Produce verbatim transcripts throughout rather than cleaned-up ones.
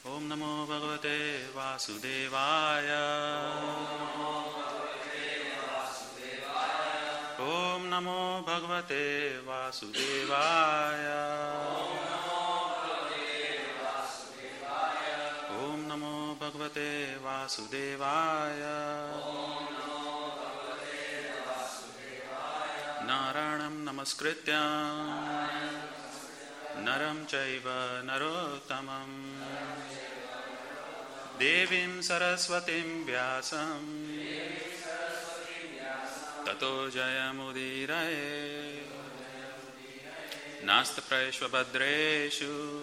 Om Namo Bhagavate Vasudevaya. Om Namo Bhagavate Vasudevaya. Om Namo Bhagavate Vasudevaya. Narayanam Namaskrityam Naram Chaiva Narottamam Devim Saraswatim Vyasam Tato Jayamudiraye Nasta Praishvabhadreshu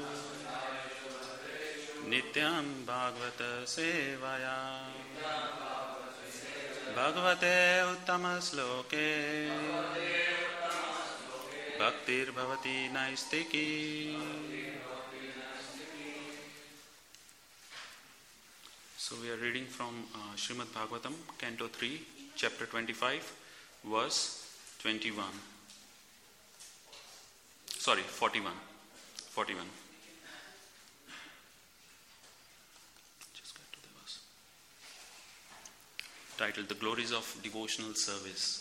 Nityam Bhagavata Sevaya Bhagavate Uttama Sloke Bhaktir Bhavati Naistiki. So we are reading from uh, Srimad Bhagavatam, Canto three, Chapter twenty-five, verse twenty-one. Sorry, forty-one. forty-one. Just get to the verse. Titled The Glories of Devotional Service.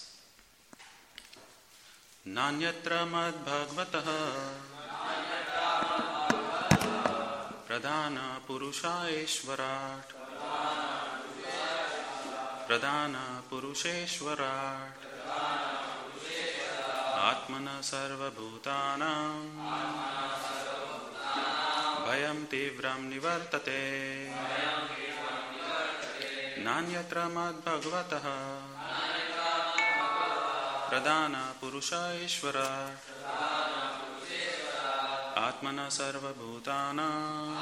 Nanyatra mad bhagavataha Pradhana Purusheshwarat Pradhana Purusheshwarat Atmana Sarva Bhutanam Bhayam Tivram Nivartate Nanyatra mad bhagavataha Pradhana Purusheshwarat Atmana Sarva Bhutana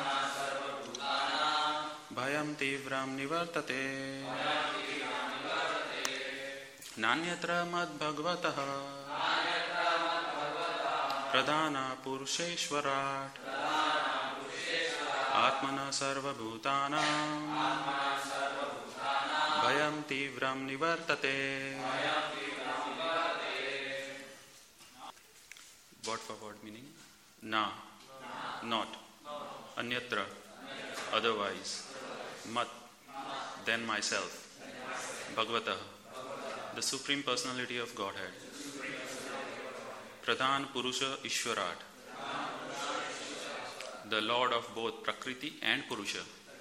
Bhayam Tivram Nivartate Nanyatra Mad Bhagavataha Pradhana Purusheshwarat Atmana Sarva Bhutana Bhayam Tivram Nivartate. Word for word meaning? Na, not. Anyatra, otherwise. Mat, then myself. Bhagavata, the Supreme Personality of Godhead. Pradhan Purusha Ishwarat, the Lord of both Prakriti and Purusha.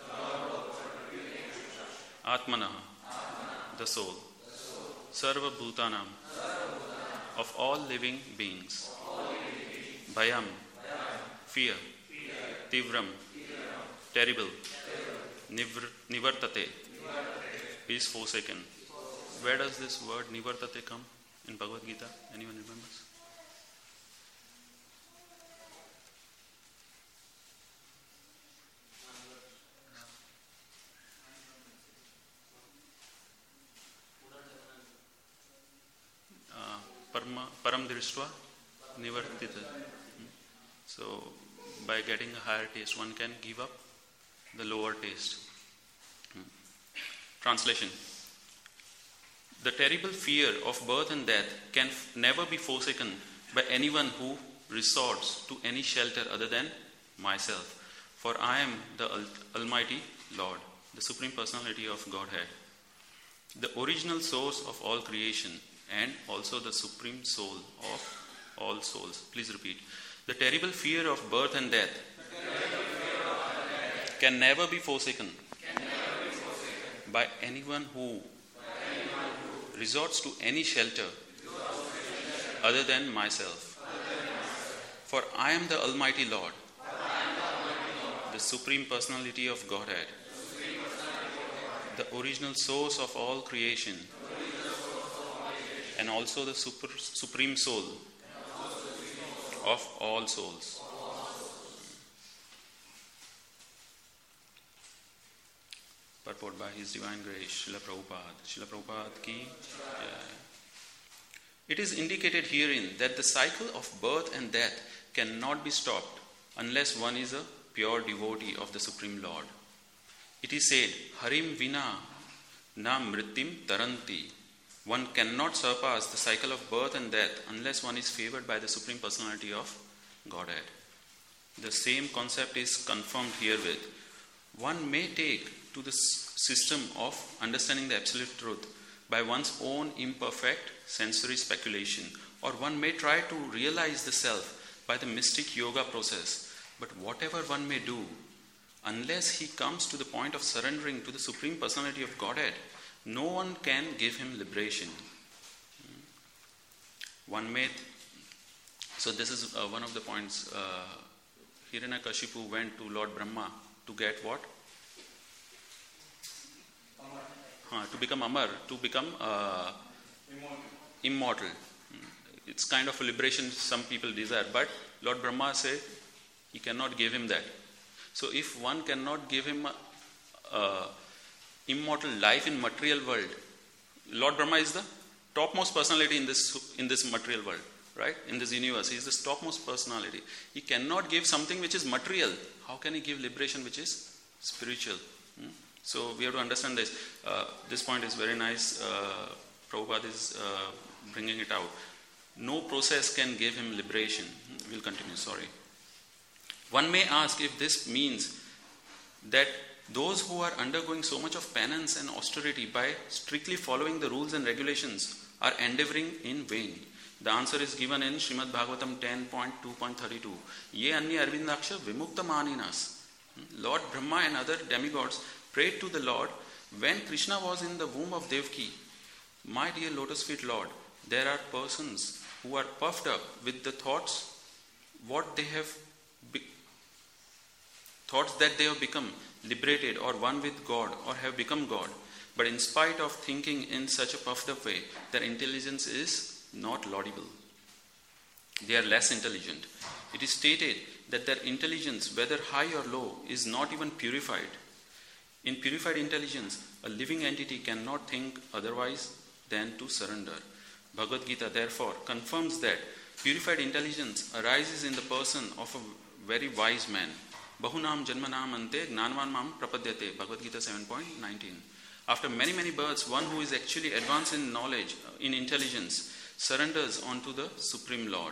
Atmana, the soul. Sarva Bhutanam, of all living beings. Bhayam, fear. Tivram, terrible. Nivr, nivartate, is forsaken. Where does this word nivartate come in Bhagavad Gita? Anyone remembers? Uh, parma, param drishtva nivartita. So, by getting a higher taste, one can give up the lower taste. Hmm. Translation. The terrible fear of birth and death can f- never be forsaken by anyone who resorts to any shelter other than myself. For I am the Al- Almighty Lord, the Supreme Personality of Godhead, the original source of all creation and also the Supreme Soul of all souls. Please repeat. The terrible fear of birth and death can never be forsaken by anyone who resorts to any shelter other than myself. For I am the Almighty Lord, the Supreme Personality of Godhead, the original source of all creation, and also the super, Supreme Soul of all souls. Purport by His Divine Grace, Srila Prabhupada. Srila Prabhupada ki jai. It is indicated herein that the cycle of birth and death cannot be stopped unless one is a pure devotee of the Supreme Lord. It is said, Harim Vina na mritim taranti. One cannot surpass the cycle of birth and death unless one is favored by the Supreme Personality of Godhead. The same concept is confirmed herewith. One may take to the system of understanding the absolute truth by one's own imperfect sensory speculation, or one may try to realize the self by the mystic yoga process. But whatever one may do, unless he comes to the point of surrendering to the Supreme Personality of Godhead, no one can give him liberation. One may... Th- so this is uh, one of the points. Uh, Hiranyakashipu went to Lord Brahma to get what? Uh, to become Amar, to become uh, immortal. immortal. It's kind of a liberation some people desire, but Lord Brahma said he cannot give him that. So if one cannot give him a, a immortal life in material world, Lord Brahma is the topmost personality in this in this material world, right? In this universe, he is the topmost personality. He cannot give something which is material. How can he give liberation which is spiritual? Hmm? So we have to understand this. Uh, this point is very nice. Uh, Prabhupada is uh, bringing it out. No process can give him liberation. We'll continue, sorry. One may ask if this means that those who are undergoing so much of penance and austerity by strictly following the rules and regulations are endeavoring in vain. The answer is given in Srimad Bhagavatam ten point two point thirty-two. Ye anya arvindaksha vimukta maninas. Lord Brahma and other demigods prayed to the Lord when Krishna was in the womb of Devaki. My dear lotus feet Lord, there are persons who are puffed up with the thoughts what they have be- thoughts that they have become liberated or one with God or have become God. But in spite of thinking in such a puffed up way, their intelligence is not laudable. They are less intelligent. It is stated that their intelligence, whether high or low, is not even purified. In purified intelligence, a living entity cannot think otherwise than to surrender. Bhagavad Gita therefore confirms that purified intelligence arises in the person of a very wise man. Bahunam janmanam ante gnanvan mam prapadyate. Bhagavad Gita seven point nineteen. After many many births, one who is actually advanced in knowledge, in intelligence, surrenders onto the Supreme Lord.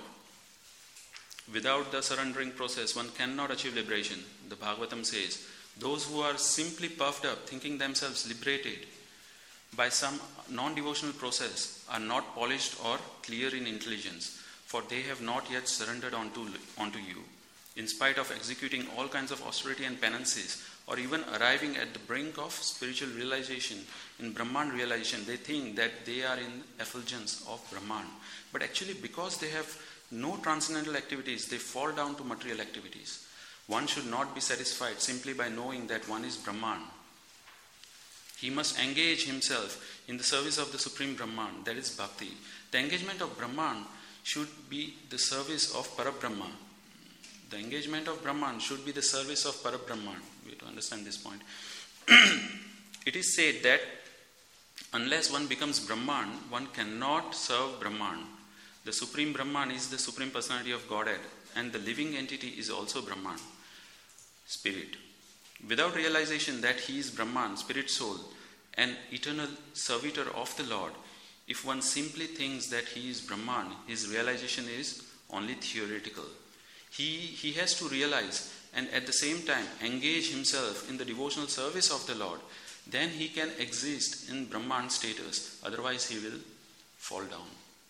Without the surrendering process, one cannot achieve liberation. The Bhagavatam says, those who are simply puffed up, thinking themselves liberated by some non-devotional process, are not polished or clear in intelligence, for they have not yet surrendered onto, onto you. In spite of executing all kinds of austerity and penances, or even arriving at the brink of spiritual realization, in Brahman realization, they think that they are in effulgence of Brahman. But actually, because they have no transcendental activities, they fall down to material activities. One should not be satisfied simply by knowing that one is Brahman. He must engage himself in the service of the Supreme Brahman, that is Bhakti. The engagement of Brahman should be the service of Parabrahma. The engagement of Brahman should be the service of Parabrahman. We have to understand this point. It is said that unless one becomes Brahman, one cannot serve Brahman. The Supreme Brahman is the Supreme Personality of Godhead, and the living entity is also Brahman, Spirit. Without realization that he is Brahman, Spirit Soul, an eternal servitor of the Lord, if one simply thinks that he is Brahman, his realization is only theoretical. He, he has to realize and at the same time engage himself in the devotional service of the Lord. Then he can exist in Brahman status. Otherwise he will fall down.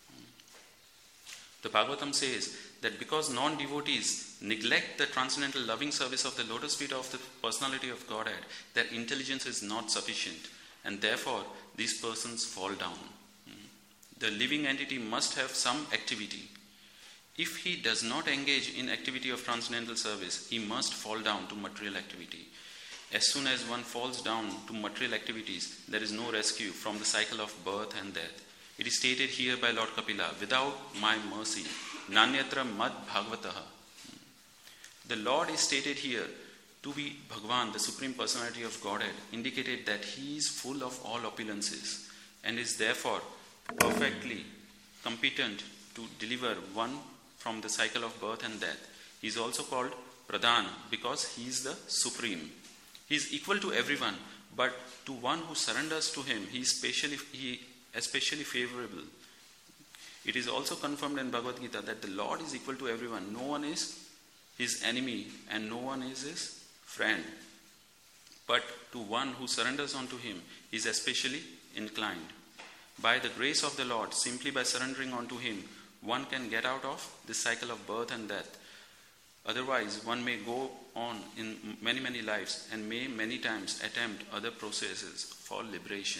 The Bhagavatam says that because non-devotees neglect the transcendental loving service of the lotus feet of the personality of Godhead, their intelligence is not sufficient, and therefore these persons fall down. The living entity must have some activity. If he does not engage in activity of transcendental service, he must fall down to material activity. As soon as one falls down to material activities, there is no rescue from the cycle of birth and death. It is stated here by Lord Kapila, without my mercy, nanyatra mad bhagavataha. The Lord is stated here to be Bhagavan, the Supreme Personality of Godhead, indicated that he is full of all opulences and is therefore perfectly competent to deliver one from the cycle of birth and death. He is also called Pradhan because he is the Supreme. He is equal to everyone, but to one who surrenders to him, he is specially, he especially favorable. It is also confirmed in Bhagavad Gita that the Lord is equal to everyone. No one is his enemy, and no one is his friend. But to one who surrenders unto him, he is especially inclined. By the grace of the Lord, simply by surrendering unto him, one can get out of this cycle of birth and death. Otherwise, one may go on in many, many lives and may many times attempt other processes for liberation.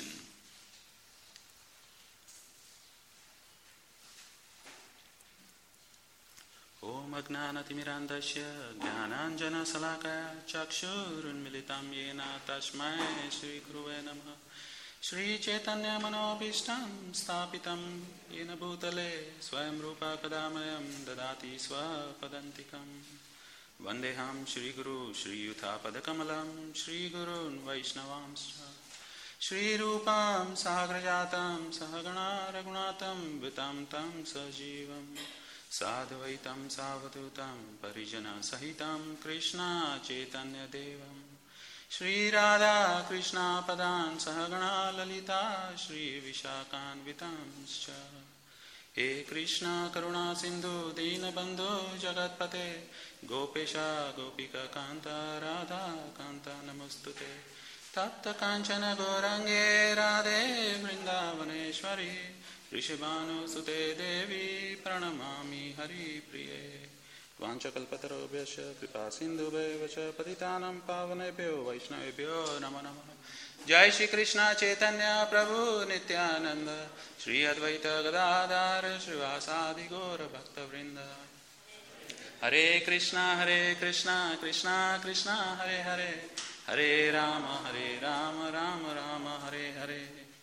Om Agnanatimirandasya Jnananjana Salakaya Chakshurunmilitam Yena Tashmai Shri Guruve Namaha Shri Chaitanya Manobishtam Stapitam Yena Bhutale Swayam Rupa Kadamayam Dadati Swapadantikam Vandeham Shri Guru Shri Yutha Padakamalam Shri Gurun Vaishnavamscha Shri Rupam Sahagrajatam Sahagana Ragunatam Vitam Tam Sajivam Sadhvaitam Savadutam Parijana Sahitam Krishna Chaitanya Devam Shri Radha Krishna Padan Sahagana Lalita Shri Vishakan Vitamscha He Krishna Karuna Sindhu Dinabandhu Jagatpate Gopesha Gopika Kanta Radha Kanta Namostute Tapta Kanchana Gorange Radhe Vrindavaneshwari Rishabhanu Sute Devi Pranamami Hari Priye Vanchakalpatarobhyasya Kripa Sindhu Vacha Patitanam Pavanebhyo Vaishnavebhyo Namo Namo Jai Shri Krishna Chaitanya Prabhu Nityananda Shri Advaita Gadadhar Srivasadi Gaura Bhakta Vrinda Hare Krishna Hare Krishna Krishna Krishna Hare Hare Hare Rama Hare Rama Rama Rama Hare Hare.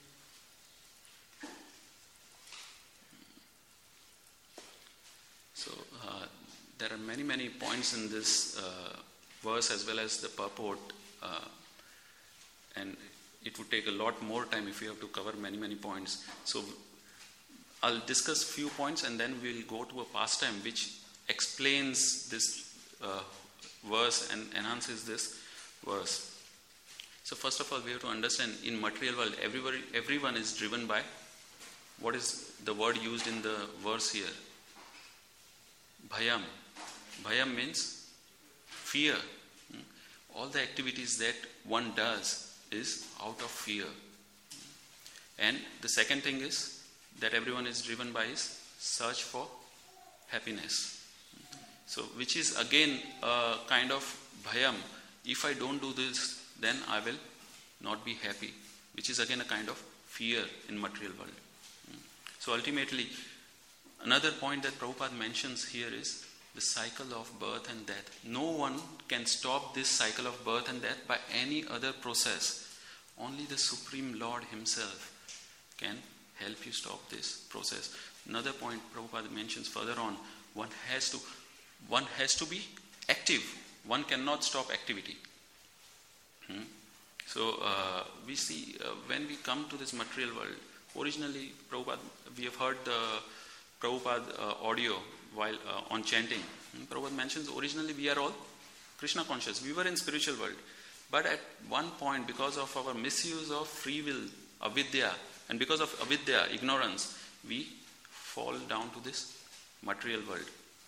So uh, there are many many points in this uh, verse as well as the purport, uh, and it would take a lot more time if we have to cover many many points. So I'll discuss few points and then we'll go to a pastime which explains this uh, verse and enhances this verse. So first of all, we have to understand in material world everyone everyone is driven by what is the word used in the verse here. Bhayam. Bhayam means fear. All the activities that one does is out of fear. And the second thing is that everyone is driven by his search for happiness. So which is again a kind of bhayam. If I don't do this, then I will not be happy. Which is again a kind of fear in material world. So ultimately, another point that Prabhupada mentions here is the cycle of birth and death. No one can stop this cycle of birth and death by any other process. Only the Supreme Lord Himself can help you stop this process. Another point Prabhupada mentions further on, one has to, one has to be active. One cannot stop activity. Hmm? So uh, we see uh, when we come to this material world, originally Prabhupada, we have heard the Prabhupada uh, audio while uh, on chanting. Hmm? Prabhupada mentions originally we are all Krishna conscious. We were in spiritual world. But at one point, because of our misuse of free will, avidya, and because of avidya, ignorance, we fall down to this material world.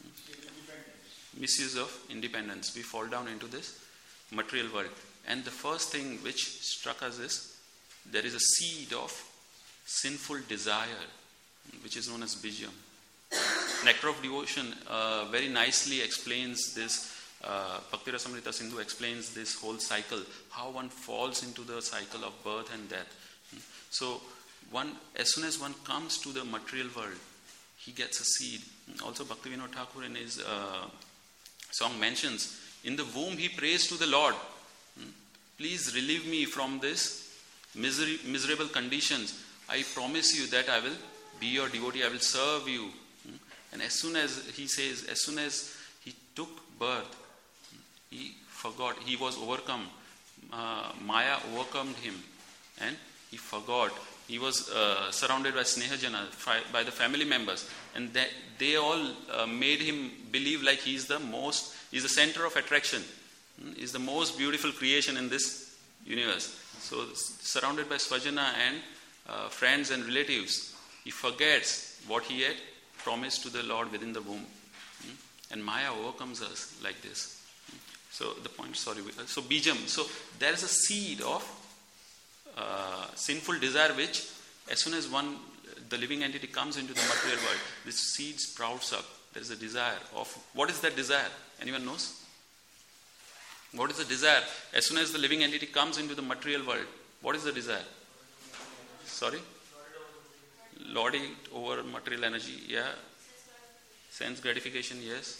Hmm? Misuse of independence. We fall down into this material world. And the first thing which struck us is there is a seed of sinful desire, which is known as bijam. Nectar of Devotion uh, very nicely explains this. Uh, Bhakti Rasamrita Sindhu explains this whole cycle, how one falls into the cycle of birth and death. So, one as soon as one comes to the material world, he gets a seed. Also, Bhakti Vinod Thakur in his uh, song mentions, in the womb he prays to the Lord, please relieve me from this misery, miserable conditions. I promise you that I will be your devotee, I will serve you. And as soon as he says, as soon as he took birth, he forgot, he was overcome. Uh, Maya overcome him and he forgot. He was uh, surrounded by Snehajana, by the family members, and they, they all uh, made him believe like he is the most, he is the center of attraction. He is the most beautiful creation in this universe. So, surrounded by Swajana and uh, friends and relatives, he forgets what he had promised to the Lord within the womb. And Maya overcomes us like this. So the point, sorry, so bijam, so there is a seed of uh, sinful desire which as soon as one, the living entity comes into the material world, this seed sprouts up. There is a desire of, what is that desire? Anyone knows? What is the desire? As soon as the living entity comes into the material world, what is the desire? Sorry? Lord it over material energy, yeah. Sense gratification, yes.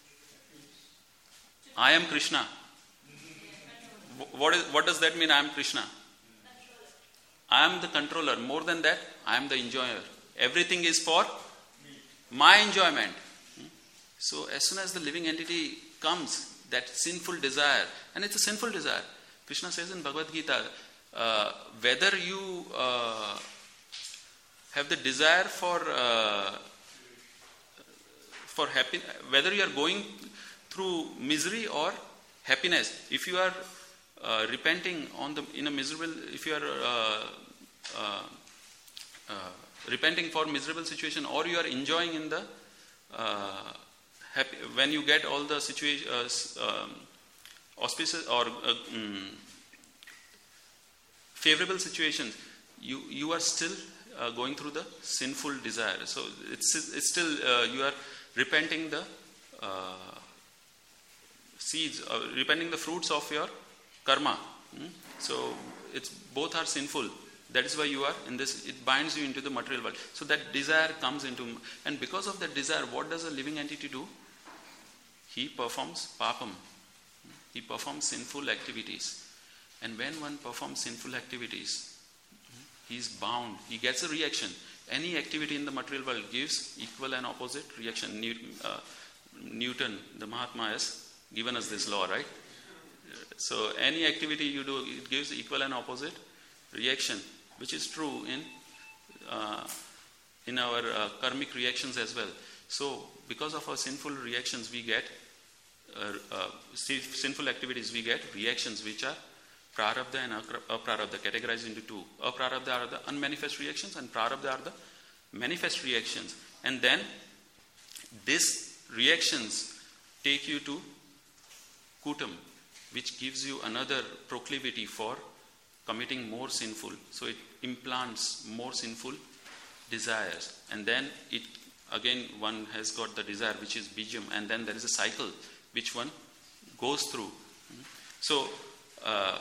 I am Krishna. What is? What does that mean? I am Krishna. I am the controller. More than that, I am the enjoyer. Everything is for my enjoyment. So as soon as the living entity comes, that sinful desire, and it's a sinful desire. Krishna says in Bhagavad Gita, uh, whether you uh, have the desire for uh, for happy, whether you are going through misery or happiness, if you are uh, repenting on the in a miserable, if you are uh, uh, uh, repenting for miserable situation, or you are enjoying in the uh, happy, when you get all the situation uh, um, auspicious or uh, um, favorable situations, you you are still uh, going through the sinful desire. So it's it's still uh, you are repenting the uh, seeds, uh, repenting the fruits of your karma. Hmm? So it's both are sinful. That is why you are in this. It binds you into the material world. So that desire comes into, and because of that desire, what does a living entity do? He performs papam. He performs sinful activities. And when one performs sinful activities, he is bound. He gets a reaction. Any activity in the material world gives equal and opposite reaction. Newton, uh, Newton, the Mahatma, has given us this law, right? So any activity you do, it gives equal and opposite reaction, which is true in uh, in our uh, karmic reactions as well. So because of our sinful reactions, we get uh, uh, sinful activities, we get reactions which are prarabdha and aprarabdha, categorized into two. Aprarabdha are the unmanifest reactions, and prarabdha are the manifest reactions. And then these reactions take you to kutam, which gives you another proclivity for committing more sinful. So it implants more sinful desires. And then it again one has got the desire, which is bijam, and then there is a cycle which one goes through. So uh,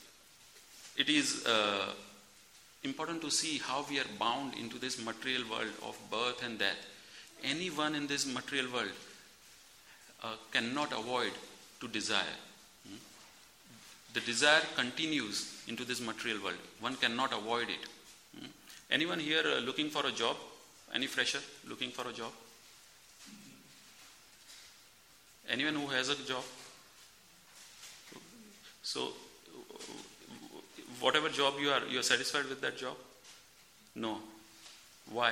it is uh, important to see how we are bound into this material world of birth and death. Anyone in this material world uh, cannot avoid to desire. Hmm? The desire continues into this material world. One cannot avoid it. Hmm? Anyone here uh, looking for a job? Any fresher looking for a job? Anyone who has a job? So, whatever job you are, you are satisfied with that job? No. Why?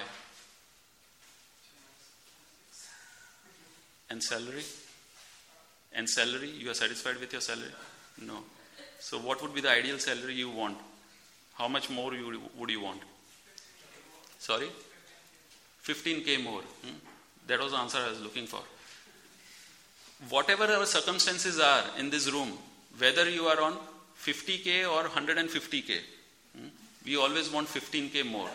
And salary? And salary, you are satisfied with your salary? No. So what would be the ideal salary you want? How much more you, would you want? Sorry? fifteen K more. Hmm? That was the answer I was looking for. Whatever our circumstances are in this room, whether you are on fifty K or one hundred fifty K, hmm? we always want fifteen K more.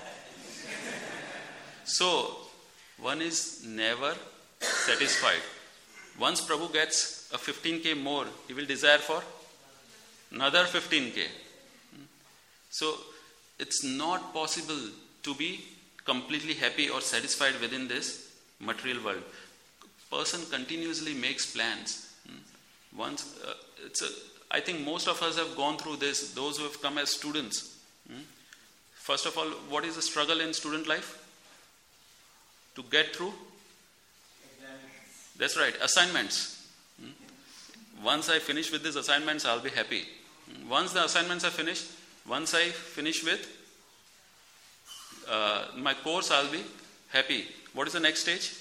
So, one is never satisfied. Once Prabhu gets a fifteen K more, he will desire for another fifteen K. So, it's not possible to be completely happy or satisfied within this material world. Person continuously makes plans. Once, uh, it's a, I think most of us have gone through this, those who have come as students. First of all, what is the struggle in student life? To get through? That's right, assignments. Once I finish with these assignments, I'll be happy. Once the assignments are finished, once I finish with uh, my course, I'll be happy. What is the next stage?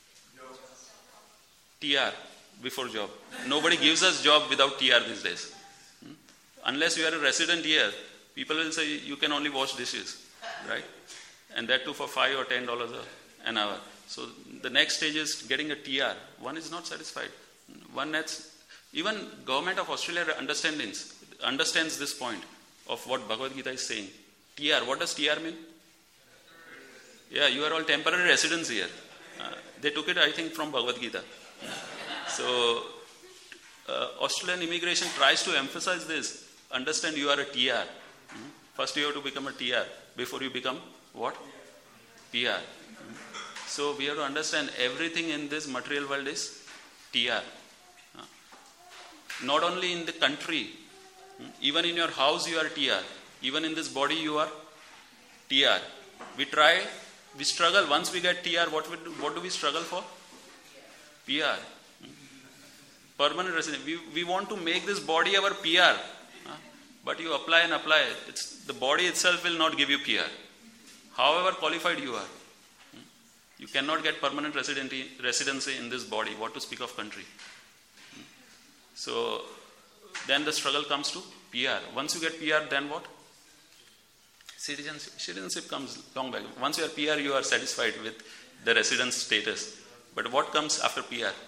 T R, before job. Nobody gives us job without T R these days. Hmm? Unless you are a resident here, people will say you can only wash dishes, right? And that too for five or ten dollars an hour. So the next stage is getting a T R. One is not satisfied. One that's, even government of Australia understands, understands this point of what Bhagavad Gita is saying. T R, what does T R mean? Yeah, you are all temporary residents here. Uh, they took it, I think, from Bhagavad Gita. So, uh, Australian immigration tries to emphasize this. Understand you are a T R. Hmm? First you have to become a T R before you become what? P R. Hmm? So, we have to understand everything in this material world is T R. Uh, not only in the country, hmm? even in your house you are T R. Even in this body you are T R. We try, we struggle. Once we get T R, what, we do, what do we struggle for? P R. Permanent resident. We, we want to make this body our P R. Uh, but you apply and apply. It's, the body itself will not give you P R. However qualified you are. You cannot get permanent residency, residency in this body. What to speak of country? So, then the struggle comes to P R. Once you get P R, then what? Citizenship, citizenship comes long back. Once you are P R, you are satisfied with the residence status. But what comes after P R?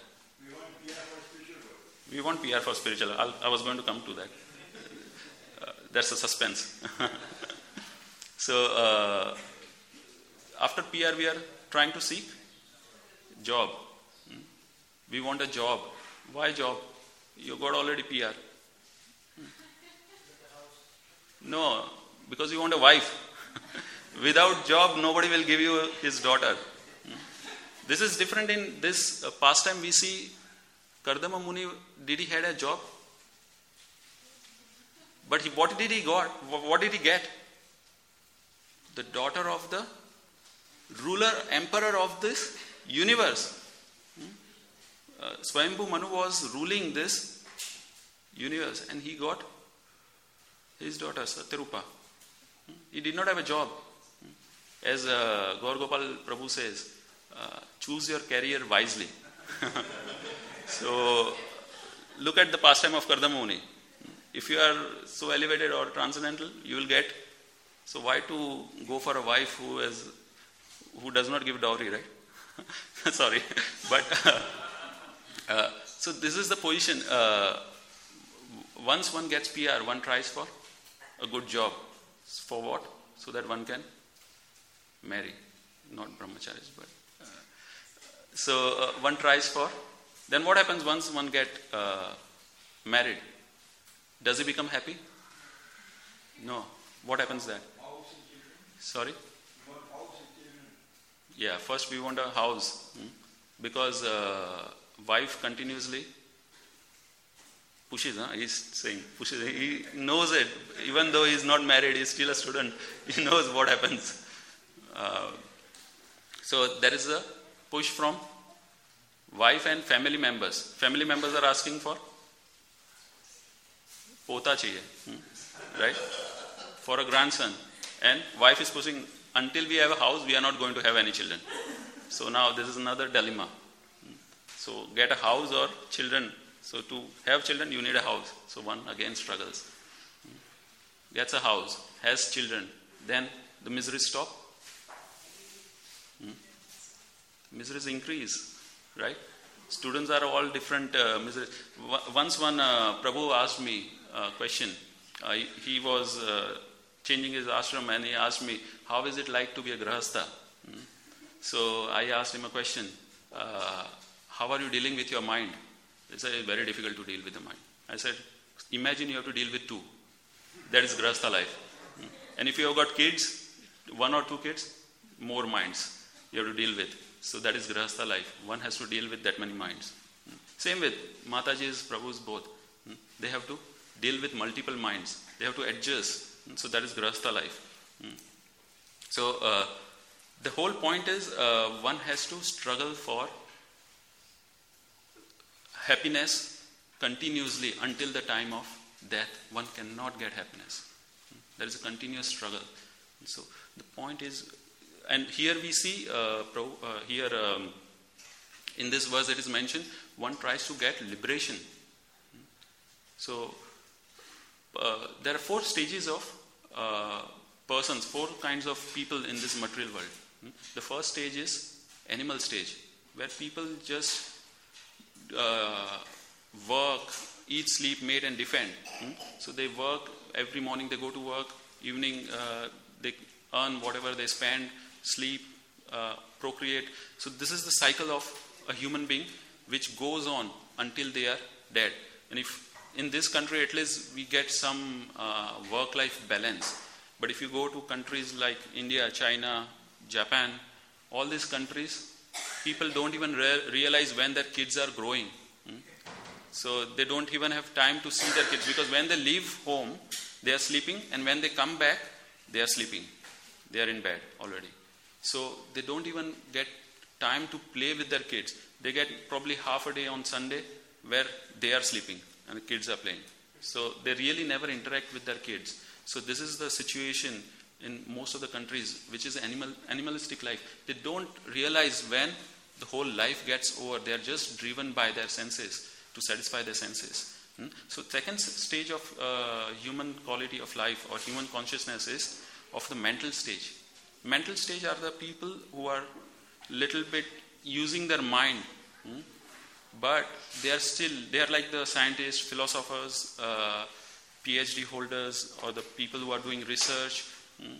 We want P R for spiritual. I'll, I was going to come to that. Uh, that's a suspense. So, uh, after P R, we are trying to seek job. Hmm? We want a job. Why job? You got already P R. Hmm? No. Because you want a wife. Without job, nobody will give you his daughter. This is different in this uh, pastime. We see Kardama Muni, did he had a job? But he, what did he got? What did he get? The daughter of the ruler, emperor of this universe. Uh, Swayambhu Manu was ruling this universe and he got his daughter Satyarupa. He did not have a job. As uh, Gaur Gopal Prabhu says, uh, choose your career wisely. So, look at the pastime of Kardama Muni. If you are so elevated or transcendental, you will get. So, why to go for a wife who is, who does not give dowry, right? Sorry, but uh, uh, so this is the position. Uh, once one gets P R, one tries for a good job. For what? So that one can marry, not brahmacharis, but uh, so uh, one tries for. Then what happens once one get uh, married? Does he become happy? No. What happens then? Sorry? Yeah, first we want a house hmm? because uh, wife continuously pushes, huh? He's saying, pushes, he knows it, even though he's not married, he's still a student, he knows what happens. Uh, so there is a push from wife and family members. Family members are asking for pota chahiye, hmm? right? For a grandson. And wife is pushing, until we have a house, we are not going to have any children. So now this is another dilemma. So get a house or children. So to have children, you need a house. So one again struggles. Gets a house, has children, then the miseries stop. Hmm? Miseries increase, right? Students are all different uh, miseries. Once one uh, Prabhu asked me a question. Uh, he, he was uh, changing his ashram and he asked me, how is it like to be a grahastha? Hmm? So I asked him a question. Uh, how are you dealing with your mind? He said, it's very difficult to deal with the mind. I said, imagine you have to deal with two. That is grahastha life. Hmm? And if you have got kids, one or two kids, more minds you have to deal with. So that is grahastha life. One has to deal with that many minds. Hmm? Same with Mataji's, Prabhu's both. Hmm? They have to deal with multiple minds. They have to adjust. Hmm? So that is grahastha life. Hmm? So uh, the whole point is uh, one has to struggle for happiness continuously until the time of death. One cannot get happiness. Hmm? There is a continuous struggle. So the point is, and here we see, uh, pro, uh, here um, in this verse it is mentioned, one tries to get liberation. So uh, there are four stages of uh, persons, four kinds of people in this material world. The first stage is animal stage, where people just uh, work, eat, sleep, mate and defend. Hmm? So they work, every morning they go to work, evening uh, they earn whatever they spend, sleep, uh, procreate. So this is the cycle of a human being which goes on until they are dead. And if in this country at least we get some uh, work-life balance. But if you go to countries like India, China, Japan, all these countries, people don't even re- realize when their kids are growing. Hmm? So they don't even have time to see their kids, because when they leave home, they are sleeping, and when they come back, they are sleeping. They are in bed already. So they don't even get time to play with their kids. They get probably half a day on Sunday where they are sleeping and the kids are playing. So they really never interact with their kids. So this is the situation in most of the countries, which is animal animalistic life. They don't realize when the whole life gets over. They are just driven by their senses to satisfy their senses. Hmm? So second stage of uh, human quality of life or human consciousness is of the mental stage. Mental stage are the people who are little bit using their mind, hmm? but they are still, they are like the scientists, philosophers, uh, PhD holders, or the people who are doing research. Hmm?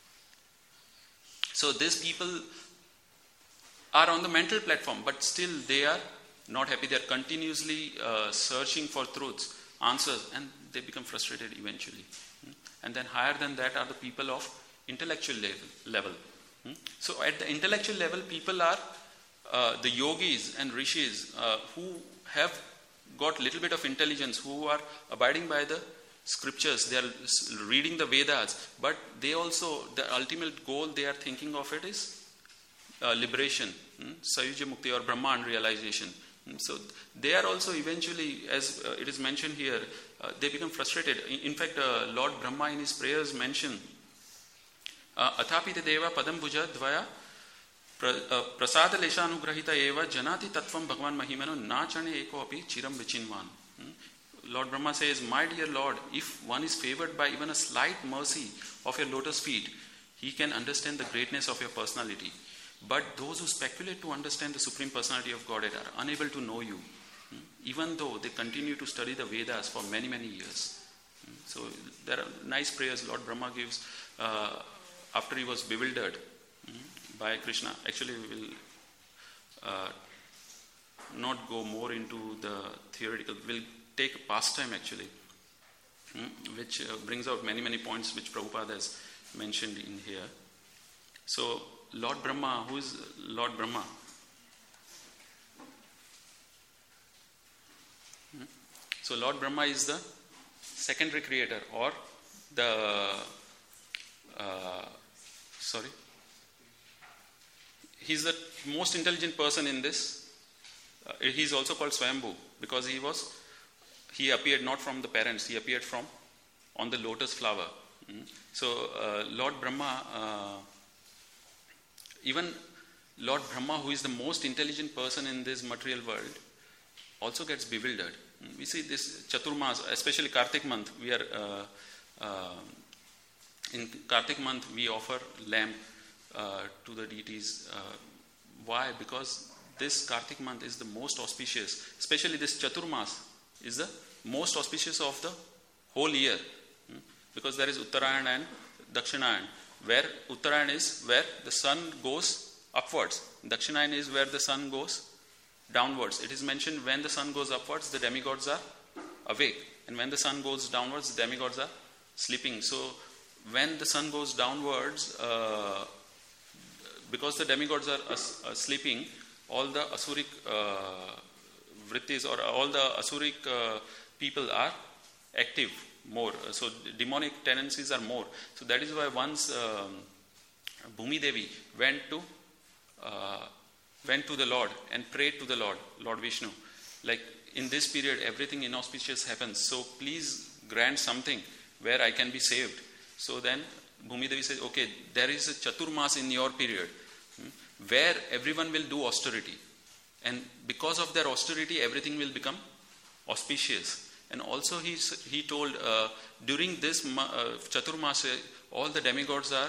So these people are on the mental platform, but still they are not happy. They are continuously uh, searching for truths, answers, and they become frustrated eventually. Hmm? And then higher than that are the people of intellectual level. level. Hmm? So at the intellectual level, people are uh, the yogis and rishis uh, who have got little bit of intelligence, who are abiding by the scriptures. They are reading the Vedas, but they also, the ultimate goal they are thinking of it is uh, liberation, hmm? Sayuja Mukti or Brahman realization. Hmm? So they are also eventually, as uh, it is mentioned here, uh, they become frustrated. In, in fact, uh, Lord Brahma in his prayers mention Athapi te deva padam bhuja dvaya prasada leshanugrahita eva janati tattvam bhagavan mahimano nachane eko api chiram vichinvan. Lord Brahma says, my dear Lord, if one is favored by even a slight mercy of your lotus feet, he can understand the greatness of your personality. But those who speculate to understand the Supreme Personality of Godhead are unable to know you, even though they continue to study the Vedas for many, many years. So there are nice prayers Lord Brahma gives uh, after he was bewildered by Krishna. Actually, we will uh, not go more into the theoretical. We'll take a pastime actually, which uh, brings out many, many points which Prabhupada has mentioned in here. So, Lord Brahma, who is Lord Brahma? So, Lord Brahma is the secondary creator, or the uh, sorry, he's the most intelligent person in this. Uh, he's also called Swayambhu because he was he appeared not from the parents, he appeared from on the lotus flower. Mm. So uh, Lord Brahma, uh, even Lord Brahma, who is the most intelligent person in this material world, also gets bewildered. Mm. We see this Chaturmas, especially Kartik month. We are uh, uh, in Kartik month we offer lamb uh, to the deities. Uh, why? Because this Kartik month is the most auspicious, especially this Chaturmas is the most auspicious of the whole year, hmm? because there is Uttarayan and Dakshinayan, where Uttarayan is where the sun goes upwards, Dakshinayan is where the sun goes downwards. It is mentioned when the sun goes upwards, the demigods are awake, and when the sun goes downwards, the demigods are sleeping. So when the sun goes downwards, uh, because the demigods are as, uh, sleeping, all the Asuric uh, vrittis or all the Asuric uh, people are active more. So demonic tendencies are more. So that is why once um, Bhumi Devi went to uh, went to the Lord and prayed to the Lord, Lord Vishnu, like in this period everything inauspicious happens. So please grant something where I can be saved. So then Bhumi Devi says, okay, there is a Chaturmas in your period hmm, where everyone will do austerity. And because of their austerity, everything will become auspicious. And also he, he told, uh, during this uh, Chaturmasa, all the demigods are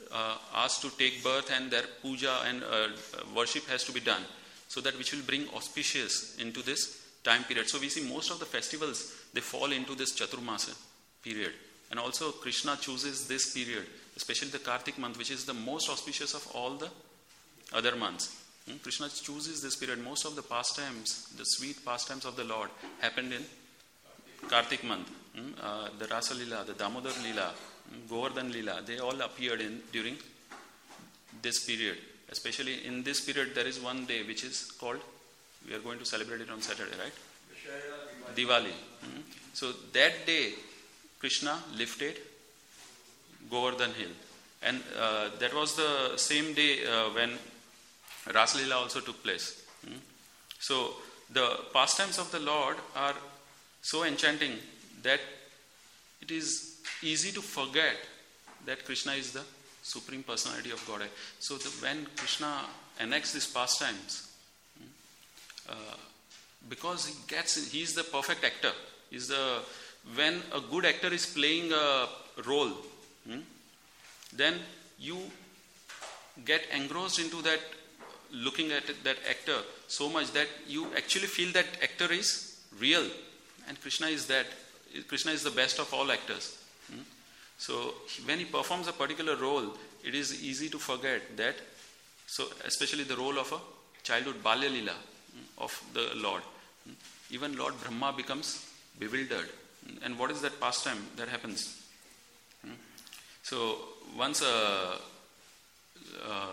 uh, asked to take birth, and their puja and uh, worship has to be done, so that which will bring auspicious into this time period. So we see most of the festivals, they fall into this Chaturmasa period. And also Krishna chooses this period, especially the Kartik month, which is the most auspicious of all the other months. Hmm? Krishna chooses this period. Most of the pastimes, the sweet pastimes of the Lord happened in Kartik month. Hmm? Uh, the Rasa Lila, the Damodar Lila, hmm? Govardhan Lila, they all appeared in during this period. Especially in this period, there is one day which is called, we are going to celebrate it on Saturday, right? Diwali. Hmm? So that day, Krishna lifted Govardhan hill. And uh, that was the same day uh, when Rasa Lila also took place. Hmm? So the pastimes of the Lord are so enchanting that it is easy to forget that Krishna is the Supreme Personality of Godhead. So the, when Krishna enacts these pastimes, uh, because he gets, he is the perfect actor. He's the, when a good actor is playing a role, hmm, then you get engrossed into that, looking at that actor so much that you actually feel that actor is real, and Krishna is that. Krishna is the best of all actors. Hmm? So when he performs a particular role, it is easy to forget that. So especially the role of a childhood Balya Lila hmm, of the Lord. Hmm? Even Lord Brahma becomes bewildered. Hmm? And what is that pastime that happens? Hmm? So once a uh,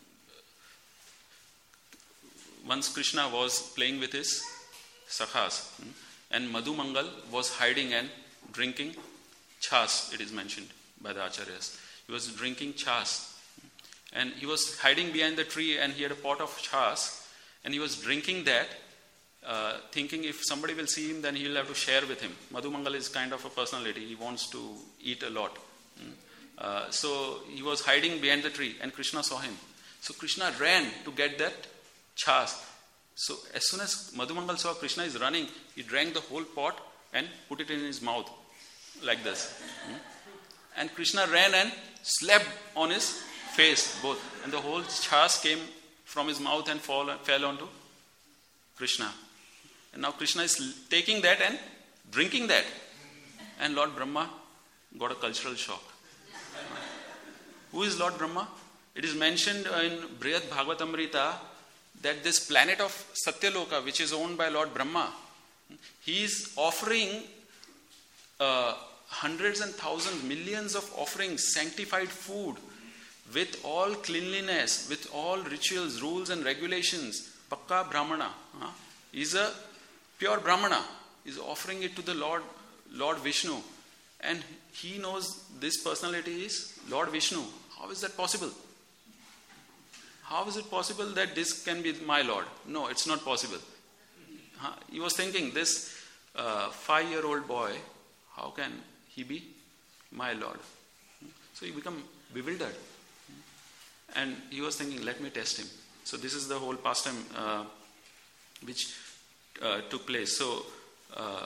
once Krishna was playing with his sakhas, hmm? and Madhu Mangal was hiding and drinking chas, it is mentioned by the acharyas. He was drinking chas. And he was hiding behind the tree, and he had a pot of chas, and he was drinking that, uh, thinking if somebody will see him, then he will have to share with him. Madhu Mangal is kind of a personality. He wants to eat a lot. Uh, so he was hiding behind the tree, and Krishna saw him. So Krishna ran to get that chas. So as soon as Madhu Mangal saw Krishna is running, he drank the whole pot and put it in his mouth like this. Hmm? And Krishna ran and slapped on his face both. And the whole chas came from his mouth and fall, fell onto Krishna. And now Krishna is taking that and drinking that. And Lord Brahma got a cultural shock. Who is Lord Brahma? It is mentioned in Brihad Bhagavatamrita that this planet of Satyaloka, which is owned by Lord Brahma, he is offering uh, hundreds and thousands, millions of offerings, sanctified food, with all cleanliness, with all rituals, rules and regulations. Pakka Brahmana. Huh? He is a pure Brahmana. He is offering it to the Lord, Lord Vishnu. And he knows this personality is Lord Vishnu. How is that possible? How is it possible that this can be my Lord? No, it's not possible. Huh? He was thinking, this uh, five-year-old boy, how can he be my Lord? So he became bewildered. And he was thinking, let me test him. So this is the whole pastime uh, which uh, took place. So uh,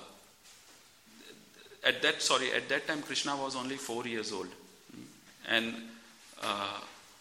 at that, sorry, at that time Krishna was only four years old. And uh,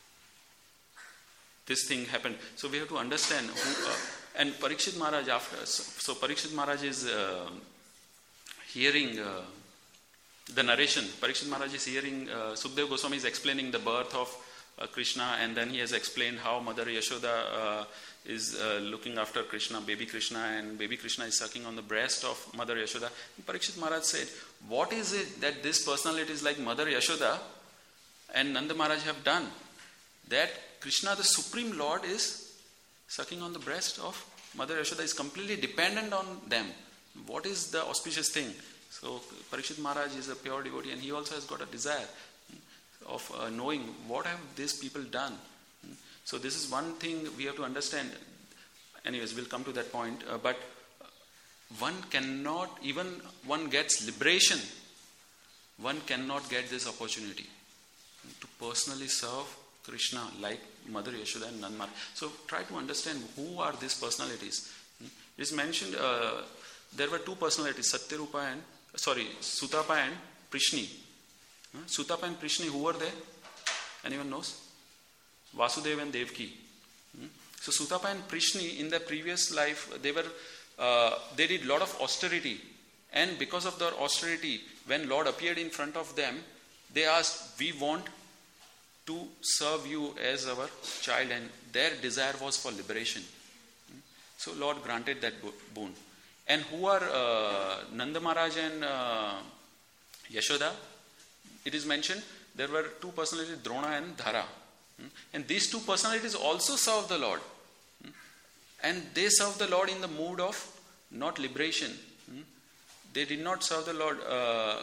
this thing happened. So we have to understand who, uh, and Parikshit Maharaj after, so, so Parikshit Maharaj is uh, hearing uh, the narration. Parikshit Maharaj is hearing, uh, Sukdev Goswami is explaining the birth of uh, Krishna, and then he has explained how Mother Yashoda uh, is uh, looking after Krishna, baby Krishna, and baby Krishna is sucking on the breast of Mother Yashoda. And Parikshit Maharaj said, what is it that this personality is like Mother Yashoda and Nanda Maharaj have done? That Krishna, the Supreme Lord, is sucking on the breast of Mother Yashoda, is completely dependent on them. What is the auspicious thing? So Parikshit Maharaj is a pure devotee, and he also has got a desire of uh, knowing what have these people done. So this is one thing we have to understand. Anyways, we'll come to that point. Uh, but one cannot, even one gets liberation, one cannot get this opportunity to personally serve Krishna like Mother Yashoda and Nanda Maharaj. So try to understand who are these personalities. It is mentioned uh, there were two personalities, Satyarupa and, sorry, Sutapa and Prishni. Huh? Sutapa and Prishni, who were they? Anyone knows? Vasudeva and Devaki. Hmm? So Sutapa and Prishni in their previous life, they were uh, they did lot of austerity, and because of their austerity, when Lord appeared in front of them, they asked, "We want to serve you as our child," and their desire was for liberation. Hmm? So Lord granted that boon. And who are uh, Nanda Maharaj and uh, Yashoda? It is mentioned there were two personalities, Drona and Dhara. Hmm? And these two personalities also serve the Lord. Hmm? And they serve the Lord in the mood of not liberation. Hmm? They did not serve the Lord uh,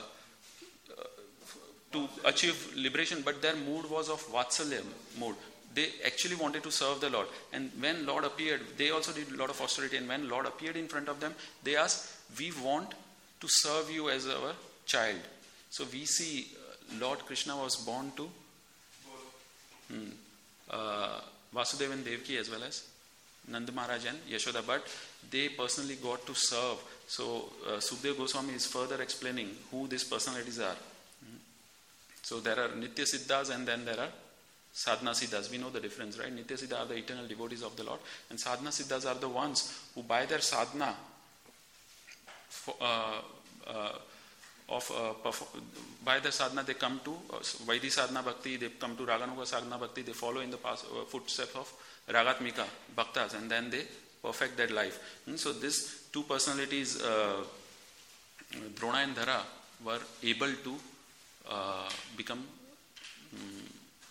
to achieve liberation, but their mood was of Vatsalya mood. They actually wanted to serve the Lord. And when Lord appeared, they also did a lot of austerity. And when Lord appeared in front of them, they asked, "We want to serve you as our child." So we see uh, Lord Krishna was born to hmm, uh, Vasudeva and Devaki as well as Nanda Maharaj and Yashoda. But they personally got to serve. So uh, Sukdev Goswami is further explaining who these personalities are. Hmm. So there are Nitya Siddhas and then there are Sadhana Siddhas. We know the difference, right? Nitya Siddha are the eternal devotees of the Lord, and Sadhana Siddhas are the ones who by their sadhana for, uh, uh, of uh, perform, by their sadhana they come to uh, Vaidhi Sadhana Bhakti, they come to Raganuga Sadhana Bhakti, they follow in the past, uh, footsteps of Ragatmika Bhaktas, and then they perfect their life. And so these two personalities, uh, Drona and Dhara, were able to uh, become um,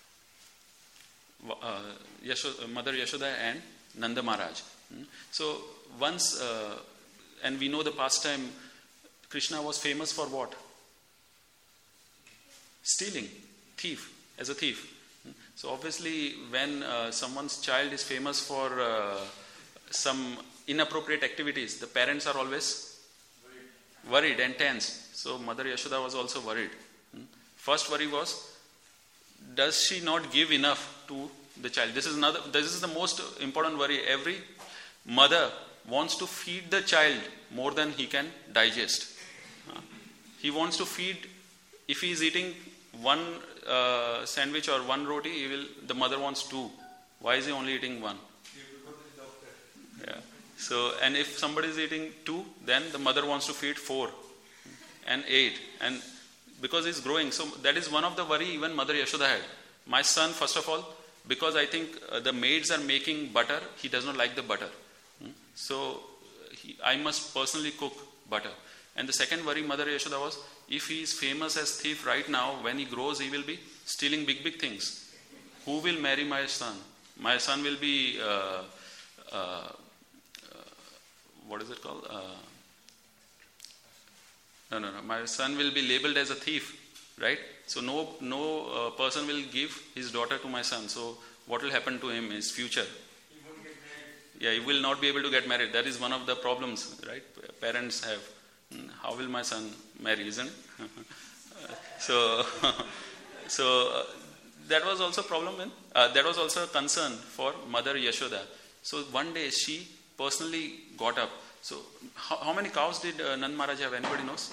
Uh, Yashoda, Mother Yashoda and Nanda Maharaj. Hmm? So once, uh, and we know the pastime, Krishna was famous for what? Stealing, thief, as a thief. Hmm? So obviously when uh, someone's child is famous for uh, some inappropriate activities, the parents are always worried, worried and tense. So Mother Yashoda was also worried. Hmm? First worry was, does she not give enough to the child? This is another. This is the most important worry. Every mother wants to feed the child more than he can digest. Uh, he wants to feed. If he is eating one uh, sandwich or one roti, he will. The mother wants two. Why is he only eating one? Yeah. So, and if somebody is eating two, then the mother wants to feed four and eight and. Because he's growing. So that is one of the worry even Mother Yashoda had. My son, first of all, because I think uh, the maids are making butter, he does not like the butter. Hmm? So he, I must personally cook butter. And the second worry Mother Yashoda was, if he is famous as thief right now, when he grows, he will be stealing big, big things. Who will marry my son? My son will be, uh, uh, uh, what is it called? Uh, No, no, no. My son will be labeled as a thief, right? So no, no uh, person will give his daughter to my son. So what will happen to him in his future? He won't get married. Yeah, he will not be able to get married. That is one of the problems, right? Parents have. How will my son marry, isn't it? so, so uh, that was also a problem. In, uh, that was also a concern for Mother Yashoda. So one day she personally got up. So, how, how many cows did uh, Nand Maharaj have? Anybody knows?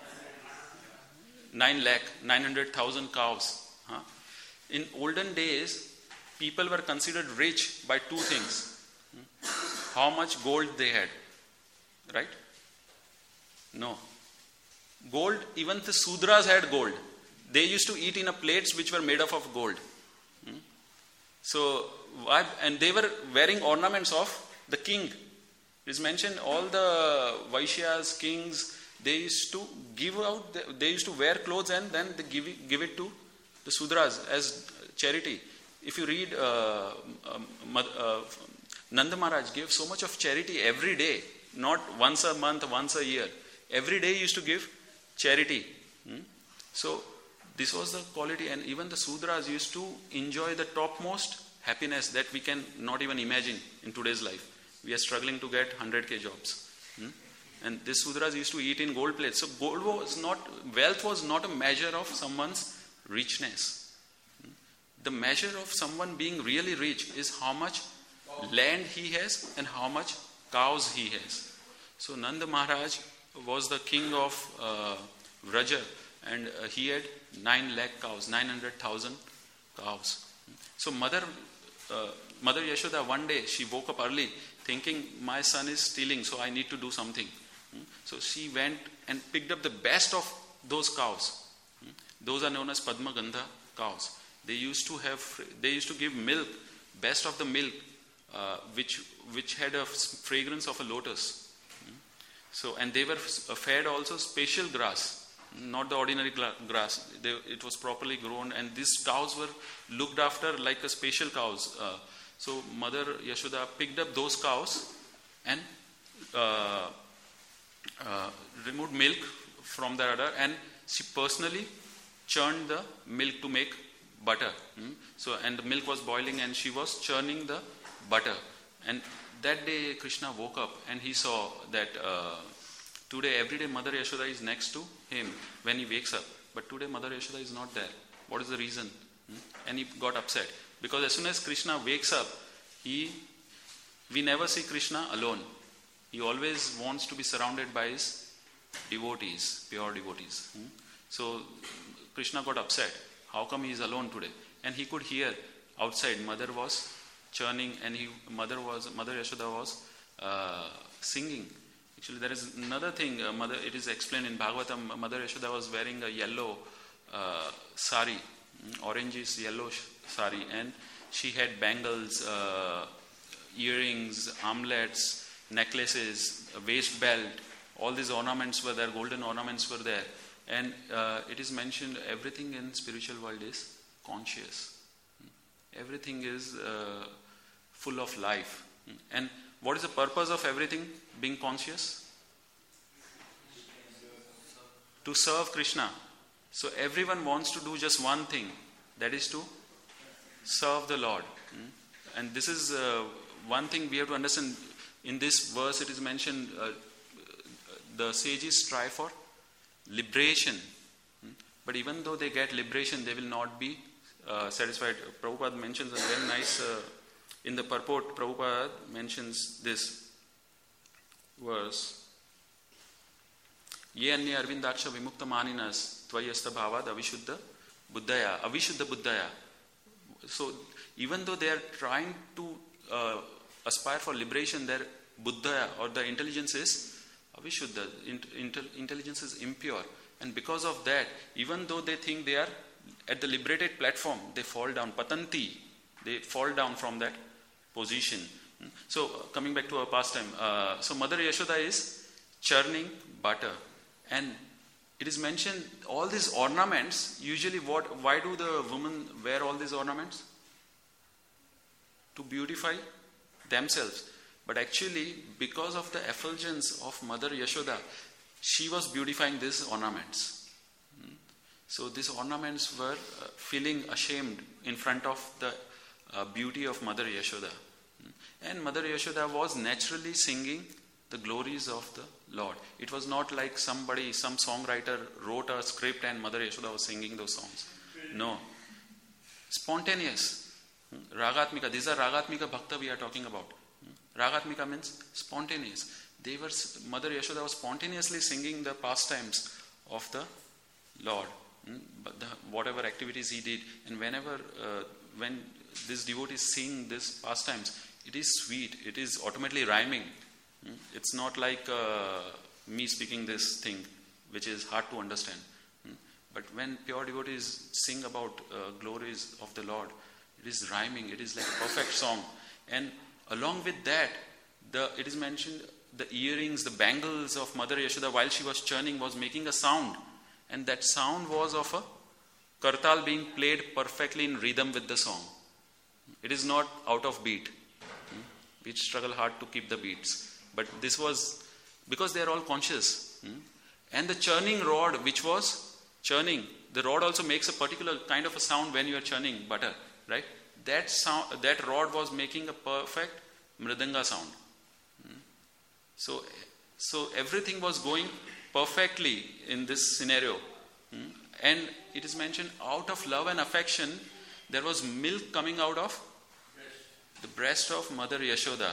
Nine lakh, nine hundred thousand cows. Huh? In olden days, people were considered rich by two things. Hmm? How much gold they had. Right? No. Gold, even the Sudras had gold. They used to eat in a plates which were made up of gold. Hmm? So, and they were wearing ornaments of the king. It is mentioned all the Vaishyas, kings, they used to give out, they used to wear clothes and then they give it, give it to the Sudras as charity. If you read, uh, uh, uh, Nanda Maharaj gave so much of charity every day, not once a month, once a year. Every day he used to give charity. Hmm? So this was the quality, and even the Sudras used to enjoy the topmost happiness that we can not even imagine in today's life. We are struggling to get one hundred K jobs. Hmm? And these Sudras used to eat in gold plates. So gold was not, wealth was not a measure of someone's richness. Hmm? The measure of someone being really rich is how much land he has and how much cows he has. So Nanda Maharaj was the king of uh, Vraja, and uh, he had nine lakh cows, nine hundred thousand cows. So mother, uh, Mother Yashoda, one day she woke up early thinking, my son is stealing, so I need to do something. So she went and picked up the best of those cows. Those are known as Padma Gandha cows. They used to have, they used to give milk, best of the milk, uh, which which had a fragrance of a lotus. So, and they were fed also special grass, not the ordinary grass. They, it was properly grown, and these cows were looked after like a special cows. Uh, so, Mother Yashoda picked up those cows and uh, uh, removed milk from the udder, and she personally churned the milk to make butter. Hmm? So, and the milk was boiling, and she was churning the butter. And that day, Krishna woke up and he saw that uh, today, every day, Mother Yashoda is next to him when he wakes up. But today, Mother Yashoda is not there. What is the reason? Hmm? And he got upset. Because as soon as Krishna wakes up, he, we never see Krishna alone. He always wants to be surrounded by his devotees, pure devotees. Hmm? So, Krishna got upset. How come he is alone today? And he could hear outside, Mother was churning, and he, Mother was, Mother Yashoda was uh, singing. Actually, there is another thing. Uh, Mother, it is explained in Bhagavatam. Mother Yashoda was wearing a yellow uh, sari, orangish yellow sari, and she had bangles, uh, earrings, armlets, necklaces, a waist belt. All these ornaments were there. Golden ornaments were there. And uh, it is mentioned everything in spiritual world is conscious. Everything is uh, full of life. And what is the purpose of everything being conscious? To serve Krishna. So everyone wants to do just one thing, that is to serve the Lord. And this is uh, one thing we have to understand. In this verse it is mentioned, uh, the sages strive for liberation. But even though they get liberation, they will not be uh, satisfied. Prabhupada mentions a very nice, uh, in the purport, Prabhupada mentions this verse. Ye anya arvindaksha vimukta maninas tvayasta bhavad avishuddha buddhaya. Avishuddha buddhaya. So, even though they are trying to uh, aspire for liberation, their buddhaya or the intelligence is avishuddha. Intelligence is impure. And because of that, even though they think they are at the liberated platform, they fall down. Patanti. They fall down from that position. So, coming back to our pastime. Uh, so, Mother Yashoda is churning butter. And it is mentioned, all these ornaments, usually what? Why do the women wear all these ornaments? To beautify themselves. But actually, because of the effulgence of Mother Yashoda, she was beautifying these ornaments. So these ornaments were uh, feeling ashamed in front of the uh, beauty of Mother Yashoda. And Mother Yashoda was naturally singing the glories of the Lord. It was not like somebody, some songwriter wrote a script and Mother Yashoda was singing those songs. No. Spontaneous. Ragatmika. These are Ragatmika Bhakta we are talking about. Ragatmika means spontaneous. They were, Mother Yashoda was spontaneously singing the pastimes of the Lord. But the, whatever activities he did. And whenever, uh, when this devotees sing these pastimes, it is sweet. It is automatically rhyming. It's not like uh, me speaking this thing, which is hard to understand. But when pure devotees sing about uh, glories of the Lord, it is rhyming. It is like a perfect song. And along with that, the it is mentioned the earrings, the bangles of Mother Yashoda while she was churning was making a sound. And that sound was of a kartal being played perfectly in rhythm with the song. It is not out of beat. We struggle hard to keep the beats. But this was, because they are all conscious. And the churning rod, which was churning, the rod also makes a particular kind of a sound when you are churning butter, right? That sound, that rod was making a perfect mridanga sound. So, so everything was going perfectly in this scenario. And it is mentioned, out of love and affection, there was milk coming out of the breast of Mother Yashoda.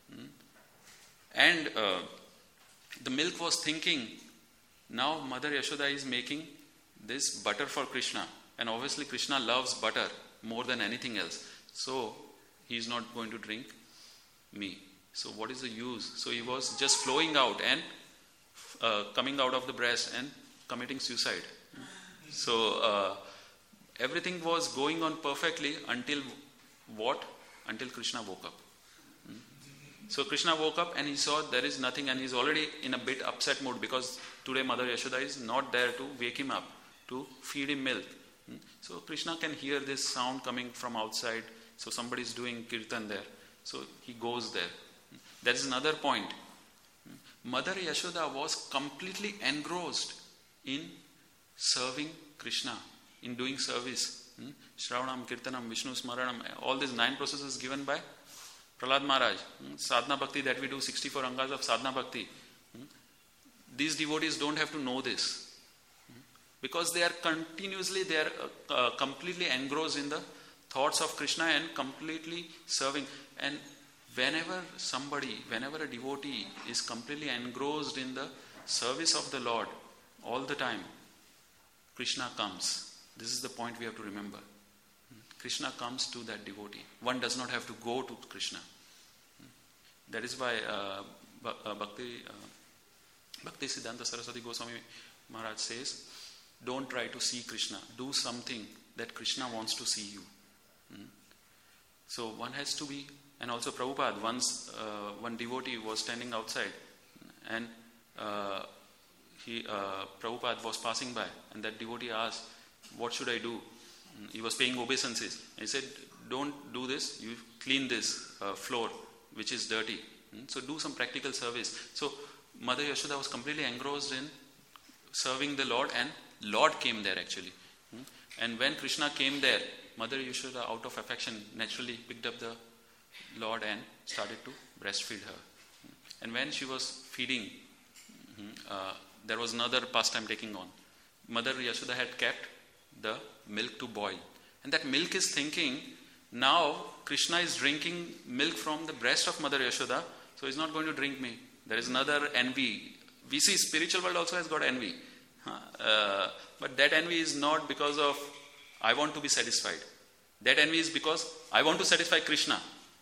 And uh, the milk was thinking, now Mother Yashoda is making this butter for Krishna. And obviously Krishna loves butter. more than anything else. So he is not going to drink me. So what is the use? So he was just flowing out and uh, coming out of the breast and committing suicide. So uh, everything was going on perfectly until what? Until Krishna woke up. So Krishna woke up and he saw there is nothing, and he's already in a bit upset mood because today Mother Yashoda is not there to wake him up, to feed him milk. So Krishna can hear this sound coming from outside. So somebody is doing kirtan there. So he goes there. That is another point. Mother Yashoda was completely engrossed in serving Krishna, in doing service. Shravanam, Kirtanam, Vishnu Smaranam, all these nine processes given by Prahlad Maharaj. Sadhana Bhakti that we do, sixty-four Angas of Sadhana Bhakti. These devotees don't have to know this. Because they are continuously, they are uh, uh, completely engrossed in the thoughts of Krishna and completely serving. And whenever somebody, whenever a devotee is completely engrossed in the service of the Lord all the time, Krishna comes. This is the point we have to remember. Krishna comes to that devotee. One does not have to go to Krishna. That is why uh, Bhakti, uh, Bhakti Siddhanta Saraswati Goswami Maharaj says, don't try to see Krishna. Do something that Krishna wants to see you. Hmm? So one has to be, and also Prabhupada, once uh, one devotee was standing outside and uh, he, uh, Prabhupada was passing by, and that devotee asked, what should I do? He was paying obeisances. He said, don't do this, you clean this uh, floor which is dirty. Hmm? So do some practical service. So Mother Yashoda was completely engrossed in serving the Lord, and Lord came there actually. Hmm? And when Krishna came there, Mother Yashoda, out of affection, naturally picked up the Lord and started to breastfeed her. And when she was feeding, uh, there was another pastime taking on. Mother Yashoda had kept the milk to boil. And that milk is thinking, now Krishna is drinking milk from the breast of Mother Yashoda, so he's not going to drink me. There is another envy. We see spiritual world also has got envy. Uh, but that envy is not because of I want to be satisfied. That envy is because I want to satisfy Krishna.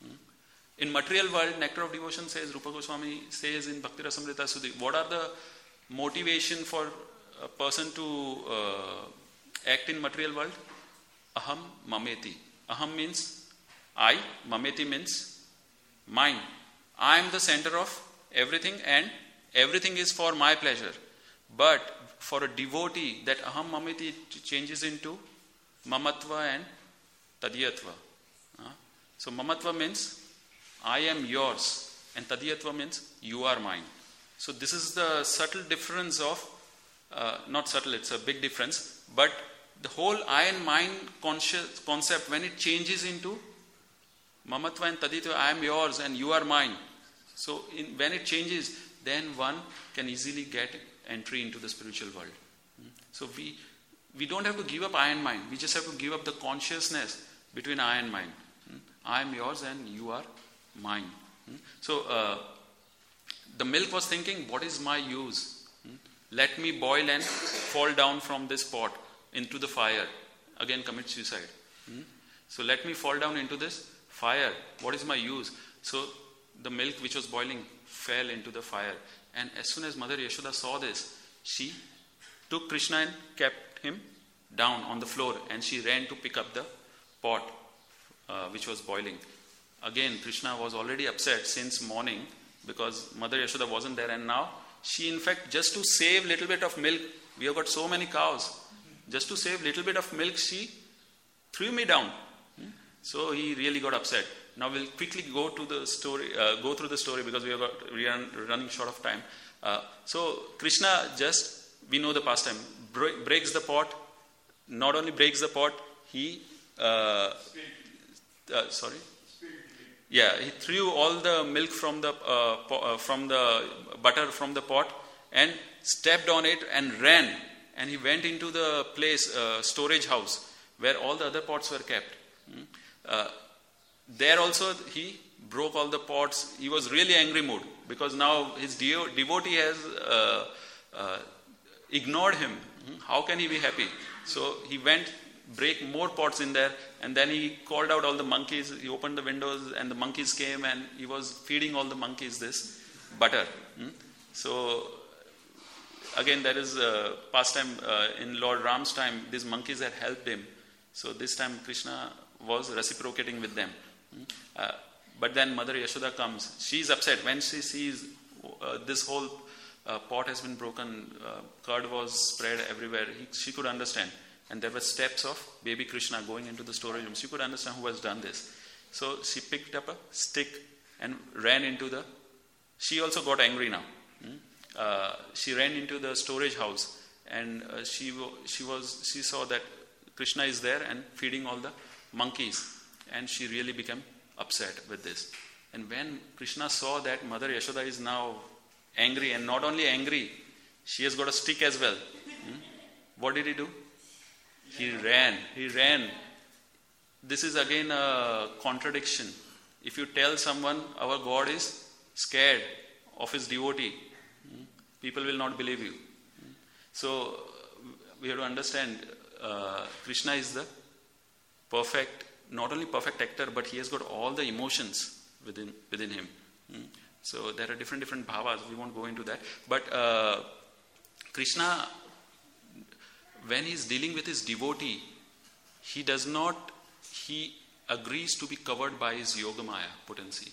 In material world, Nectar of Devotion says, Rupa Goswami says in Bhakti Rasamrita Sudhi, what are the motivation for a person to uh, act in material world? Aham mameti. Aham means I, mameti means mine. I am the center of everything and everything is for my pleasure. But for a devotee, that aham mameti changes into mamatva and tadiyatva. Uh, so mamatva means I am yours, and tadiyatva means you are mine. So this is the subtle difference of, uh, not subtle, it's a big difference, but the whole I and mine conscious concept, when it changes into mamatva and tadiyatva, I am yours and you are mine. So in, when it changes, then one can easily get entry into the spiritual world. So we we don't have to give up I and mine. We just have to give up the consciousness between I and mine. I am yours and you are mine. So uh, the milk was thinking, what is my use? Let me boil and fall down from this pot into the fire. Again commit suicide. So let me fall down into this fire. What is my use? So the milk which was boiling fell into the fire. And as soon as Mother Yashoda saw this, she took Krishna and kept him down on the floor, and she ran to pick up the pot uh, which was boiling. Again, Krishna was already upset since morning because Mother Yashoda wasn't there, and now she, in fact, just to save little bit of milk, we have got so many cows, just to save little bit of milk, she threw me down. So he really got upset. Now we'll quickly go to the story, uh, go through the story because we have got we are running short of time. Uh, so Krishna just, we know the pastime, break, breaks the pot. Not only breaks the pot, he uh, uh, sorry, yeah, he threw all the milk from the uh, po- uh, from the butter from the pot and stepped on it and ran, and he went into the place uh, storage house where all the other pots were kept. Hmm? Uh, there also he broke all the pots. He was really angry mood because now his de- devotee has uh, uh, ignored him. How can he be happy? So he went break more pots in there, and then he called out all the monkeys. He opened the windows and the monkeys came, and he was feeding all the monkeys this butter. Hmm? So again, there is a pastime uh, in Lord Ram's time. These monkeys had helped him. So this time Krishna was reciprocating with them. Hmm? Uh, but then Mother Yashoda comes. She's upset when she sees uh, this whole uh, pot has been broken. Uh, curd was spread everywhere. He, she could understand. And there were steps of baby Krishna going into the storage room. She could understand who has done this. So she picked up a stick and ran into the... She also got angry now. Hmm? Uh, she ran into the storage house, and uh, she she was she saw that Krishna is there and feeding all the monkeys, and she really became upset with this. And when Krishna saw that Mother Yashoda is now angry, and not only angry, she has got a stick as well. Hmm? What did he do? He ran. He ran. This is again a contradiction. If you tell someone our God is scared of his devotee, people will not believe you. So we have to understand uh, Krishna is the perfect, not only perfect actor, but he has got all the emotions within within him. So there are different different bhavas. We won't go into that. But uh, Krishna, when he is dealing with his devotee, he does not, he agrees to be covered by his Yogamaya potency.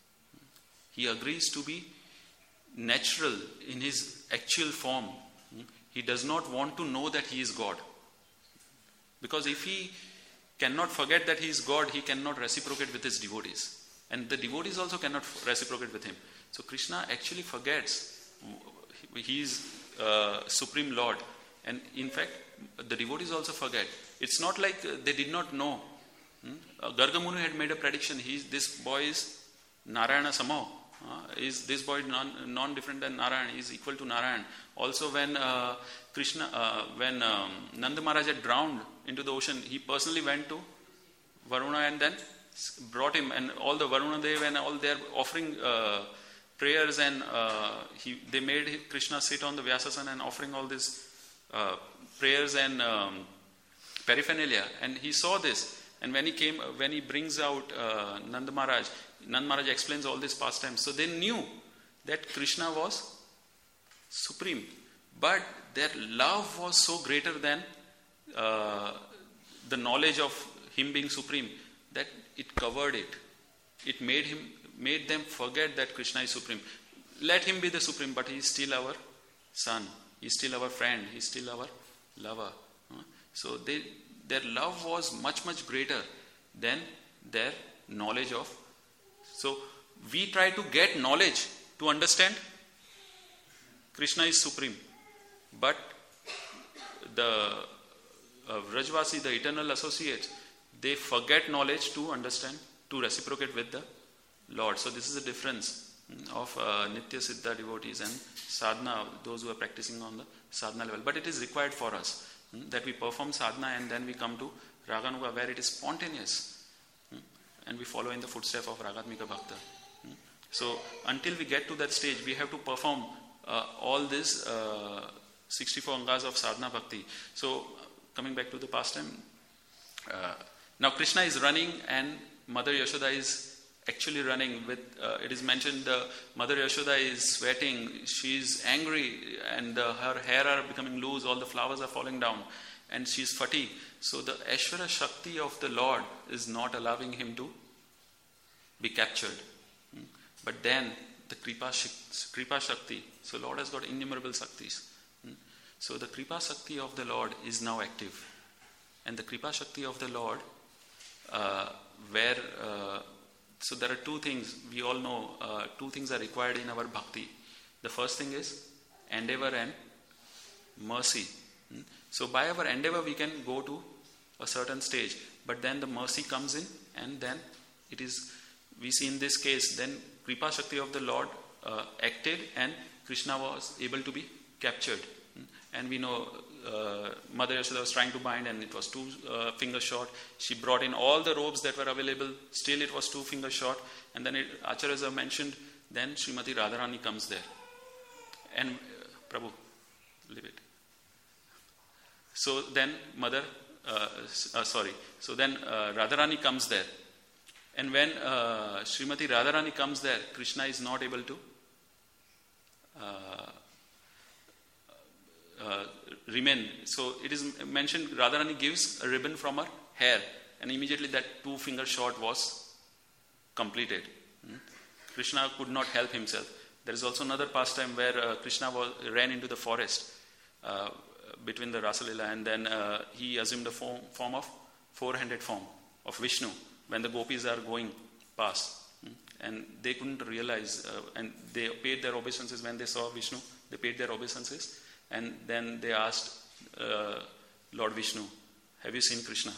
He agrees to be natural in his actual form. He does not want to know that he is God. Because if he cannot forget that he is God, he cannot reciprocate with his devotees. And the devotees also cannot reciprocate with him. So Krishna actually forgets he is uh, Supreme Lord. And in fact, the devotees also forget. It's not like they did not know. Hmm? Uh, Garga Muni had made a prediction. He, this boy is Narayana Samo. Uh, is this boy non, non-different than Narayan? He is equal to Narayan. Also, when uh, Krishna, uh, when um, Nanda Maharaj had drowned into the ocean, he personally went to Varuna and then brought him, and all the Varuna Dev and all their offering uh, prayers, and uh, he, they made Krishna sit on the Vyasasana and offering all these uh, prayers and um, paraphernalia. And he saw this, and when he came, when he brings out uh, Nanda Maharaj, Nanda Maharaj explains all these pastimes. So they knew that Krishna was supreme, but their love was so greater than uh, the knowledge of him being supreme that it covered it. It made him, made them forget that Krishna is supreme. Let him be the supreme, but he is still our son. He is still our friend. He is still our lover. So they, their love was much, much greater than their knowledge of. So we try to get knowledge to understand Krishna is supreme. But the uh, Vrajvasi, the eternal associates, they forget knowledge to understand, to reciprocate with the Lord. So this is the difference of uh, Nitya Siddha devotees and sadhana, those who are practicing on the sadhana level. But it is required for us hmm, that we perform sadhana and then we come to Raganuga where it is spontaneous hmm, and we follow in the footsteps of Ragatmika Bhakta. Hmm. So until we get to that stage, we have to perform uh, all these uh, sixty-four angas of sadhana bhakti. So coming back to the pastime, uh, now Krishna is running and Mother Yashoda is actually running with, uh, it is mentioned the Mother Yashoda is sweating, she is angry, and uh, her hair are becoming loose, all the flowers are falling down, and she is fatigued. So the Aishwarya Shakti of the Lord is not allowing him to be captured. Hmm. But then the Kripa, Kripa Shakti, so Lord has got innumerable Shaktis. Hmm. So the Kripa Shakti of the Lord is now active. And the Kripa Shakti of the Lord, uh, where... Uh, So there are two things, we all know, uh, two things are required in our bhakti. The first thing is endeavor and mercy. Hmm? So by our endeavor we can go to a certain stage, but then the mercy comes in and then it is, we see in this case, then Kripa Shakti of the Lord uh, acted and Krishna was able to be captured. Hmm? And we know uh, Mother Yashoda was trying to bind and it was two uh, fingers short. She brought in all the robes that were available. Still it was two fingers short. And then it, Acharyas have mentioned, then Srimati Radharani comes there. And uh, Prabhu, leave it. So then Mother uh, uh, sorry, so then uh, Radharani comes there. And when uh, Srimati Radharani comes there, Krishna is not able to uh, uh, remain. So it is mentioned, Radharani gives a ribbon from her hair, and immediately that two finger shot was completed. Hmm? Krishna could not help himself. There is also another pastime where uh, Krishna was, ran into the forest uh, between the Rasalila, and then uh, he assumed the form, form of four-handed form of Vishnu when the gopis are going past. Hmm? And they couldn't realize, uh, and they paid their obeisances when they saw Vishnu. They paid their obeisances, and then they asked uh, Lord Vishnu, have you seen Krishna?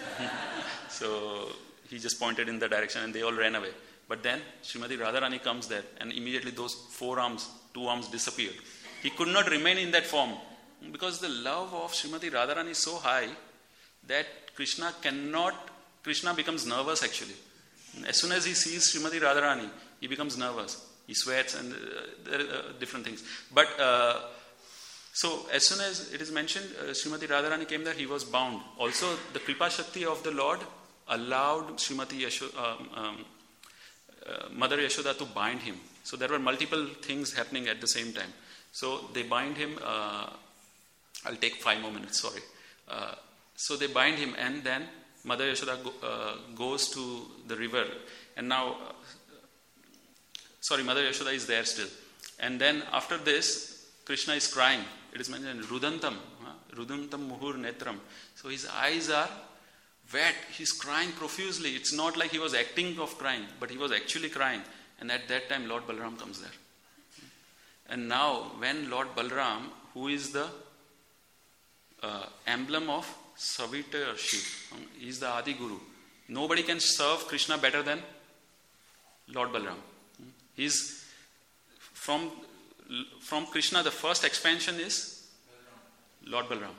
So he just pointed in the direction, and they all ran away. But then Srimati Radharani comes there, and immediately those four arms, two arms disappeared. He could not remain in that form because the love of Srimati Radharani is so high that Krishna cannot, Krishna becomes nervous actually. As soon as he sees Srimati Radharani, he becomes nervous. He sweats and uh, there are uh, different things. But uh, so as soon as it is mentioned, uh, Srimati Radharani came there, he was bound. Also, the Kripa Shakti of the Lord allowed Srimati Yashoda, um, um, uh, Mother Yashoda to bind him. So there were multiple things happening at the same time. So they bind him. Uh, I'll take five more minutes. Sorry. Uh, so they bind him, and then Mother Yashoda go, uh, goes to the river, and now, uh, sorry, Mother Yashoda is there still. And then after this, Krishna is crying. It is mentioned, Rudantam, uh, Rudantam Muhur Netram. So his eyes are wet. He's crying profusely. It's not like he was acting of crying, but he was actually crying. And at that time, Lord Balaram comes there. And now, when Lord Balaram, who is the uh, emblem of servitorship, um, he is the Adi Guru. Nobody can serve Krishna better than Lord Balaram. He's from from Krishna. The first expansion is Lord Balaram,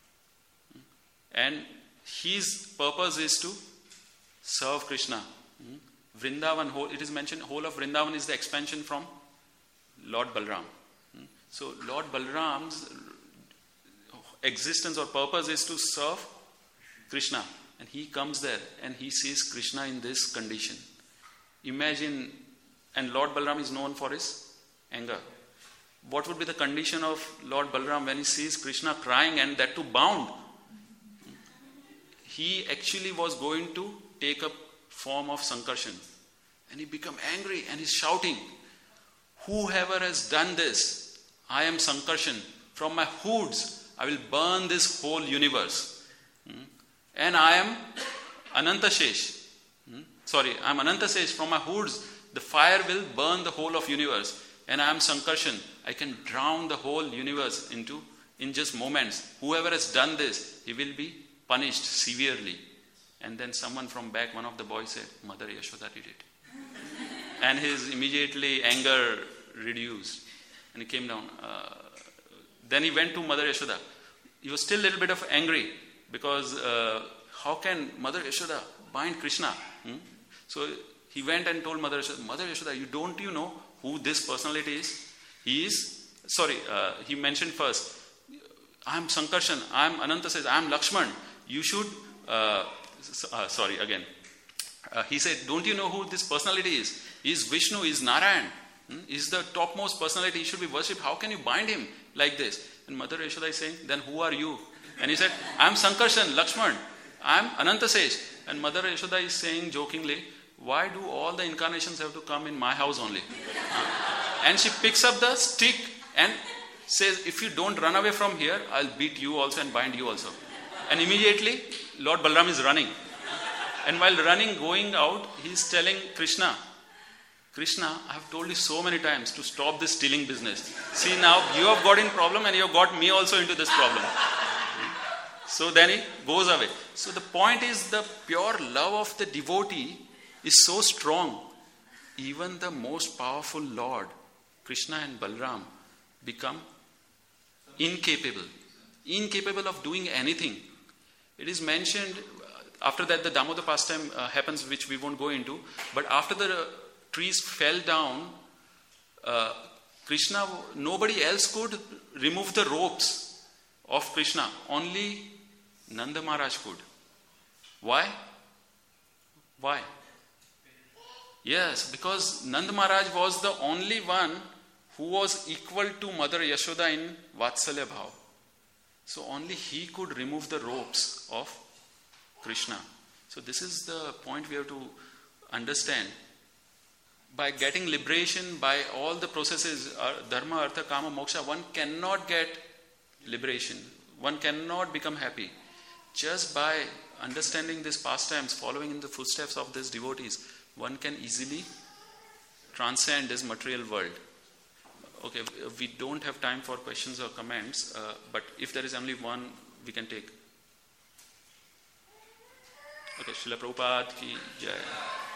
and his purpose is to serve Krishna. Vrindavan, whole, it is mentioned, whole of Vrindavan is the expansion from Lord Balaram. So Lord Balaram's existence or purpose is to serve Krishna, and he comes there and he sees Krishna in this condition. Imagine, and Lord Balaram is known for his anger. What would be the condition of Lord Balaram when he sees Krishna crying, and that too bound? He actually was going to take a form of Sankarshan, and he became angry and he's shouting, whoever has done this, I am Sankarshan. From my hoods, I will burn this whole universe. Hmm? And I am Anantashesh. Hmm? Sorry, I am Anantashesh. From my hoods, the fire will burn the whole of universe. And I am Sankarshan. I can drown the whole universe into in just moments. Whoever has done this, he will be punished severely. And then someone from back, one of the boys said, Mother Yashoda did it. And his immediately anger reduced. And he came down. Uh, then he went to Mother Yashoda. He was still a little bit of angry because uh, how can Mother Yashoda bind Krishna? Hmm? So he went and told Mother Yashoda, Mother Yashoda, you don't you know who this personality is? He is, sorry, uh, he mentioned first, I am Sankarshan, I am Anantashesh, I am Lakshman. You should, uh, uh, sorry, again. Uh, he said, don't you know who this personality is? He is Vishnu, he is Narayan. Hmm? He is the topmost personality, he should be worshipped. How can you bind him like this? And Mother Yashoda is saying, then who are you? And he said, I am Sankarshan, Lakshman, I am Anantashesh. And Mother Yashoda is saying jokingly, why do all the incarnations have to come in my house only? And she picks up the stick and says, if you don't run away from here, I'll beat you also and bind you also. And immediately, Lord Balaram is running. And while running, going out, he is telling Krishna, Krishna, I have told you so many times to stop this stealing business. See now, you have got in problem and you have got me also into this problem. So then he goes away. So the point is, the pure love of the devotee is so strong. Even the most powerful Lord, Krishna and Balaram, become incapable. Incapable of doing anything. It is mentioned, after that the Damodar pastime uh, happens, which we won't go into. But after the uh, trees fell down, uh, Krishna, nobody else could remove the ropes of Krishna. Only Nanda Maharaj could. Why? Why? Yes, because Nanda Maharaj was the only one who was equal to Mother Yashoda in Vatsalya Bhav. So only he could remove the ropes of Krishna. So this is the point we have to understand. By getting liberation, by all the processes, dharma, artha, kama, moksha, one cannot get liberation. One cannot become happy. Just by understanding these pastimes, following in the footsteps of these devotees, one can easily transcend this material world. Okay, we don't have time for questions or comments, uh, but if there is only one, we can take. Okay, Srila Prabhupada ki jai.